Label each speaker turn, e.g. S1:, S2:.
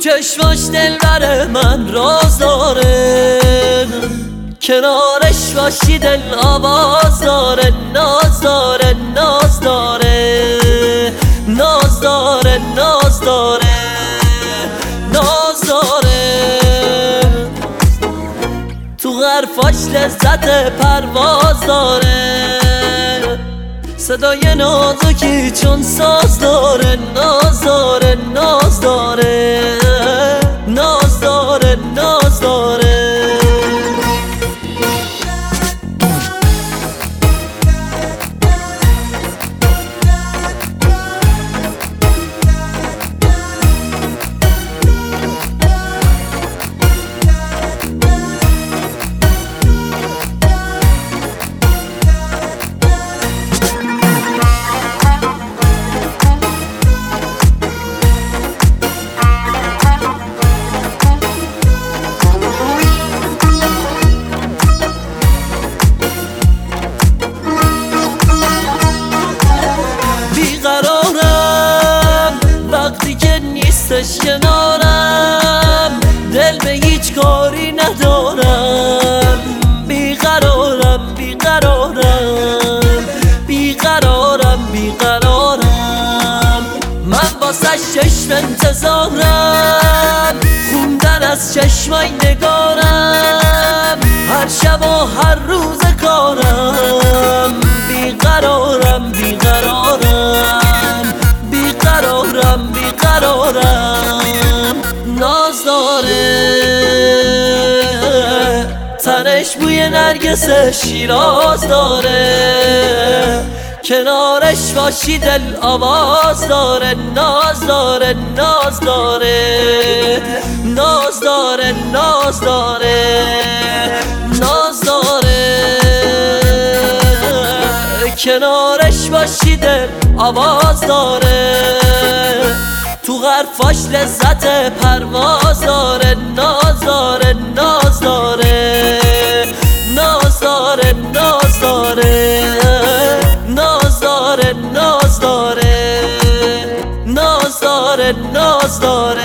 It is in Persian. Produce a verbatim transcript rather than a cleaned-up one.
S1: چشماش دلبر من راز داره، کنارش باشی دل آواز داره. ناز داره ناز داره ناز داره ناز داره ناز داره، تو حرفاش لذت پرواز داره، صدای نازکی چون ساز داره. ناز داره ناز داره ناز داره ناز داره. وقتی که نیستش کنارم دل به هیچ کاری ندارم. بیقرارم بیقرارم بیقرارم بیقرارم، من واسه چشم انتظارم، خوندن از چشمای نگارم، هر شب و هر روز کارم. بیقرارم بیقرارم بیقرارم بیقرارم. ناز داره تنش بوی نرگس شیراز داره، کنارش باشی دل آواز داره. ناز داره ناز داره ناز داره ناز داره ناز داره، کنارش باشی دل آواز داره، تو حرفاش لذت پرواز داره. ناز داره ناز داره ناز داره ناز داره ناز داره ناز داره ناز داره ناز داره.